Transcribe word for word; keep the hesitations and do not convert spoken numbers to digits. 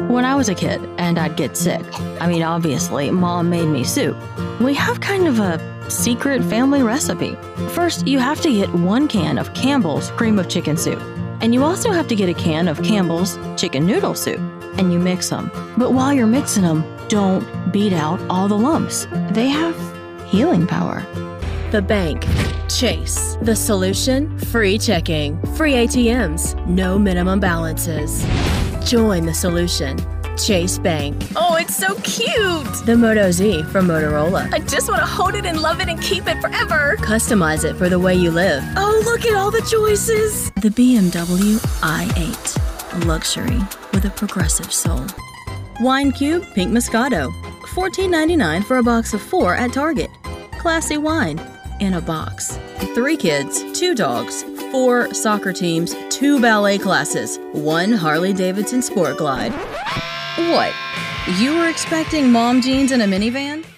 When I was a kid and I'd get sick, I mean, obviously, Mom made me soup. We have kind of a secret family recipe. First, you have to get one can of Campbell's cream of chicken soup. And you also have to get a can of Campbell's chicken noodle soup. And you mix them. But while you're mixing them, don't beat out all the lumps. They have healing power. The bank. Chase. The solution? Free checking. Free A T Ms. No minimum balances. Join the solution. Chase Bank. Oh, it's so cute! The Moto Z from Motorola. I just want to hold it and love it and keep it forever. Customize it for the way you live. Oh, look at all the choices! The B M W i eight. Luxury with a progressive soul. Wine Cube Pink Moscato. fourteen ninety-nine for a box of four at Target. Classy wine in a box. Three kids, two dogs, four soccer teams, two ballet classes, one Harley-Davidson Sport Glide. What? You were expecting mom jeans in a minivan?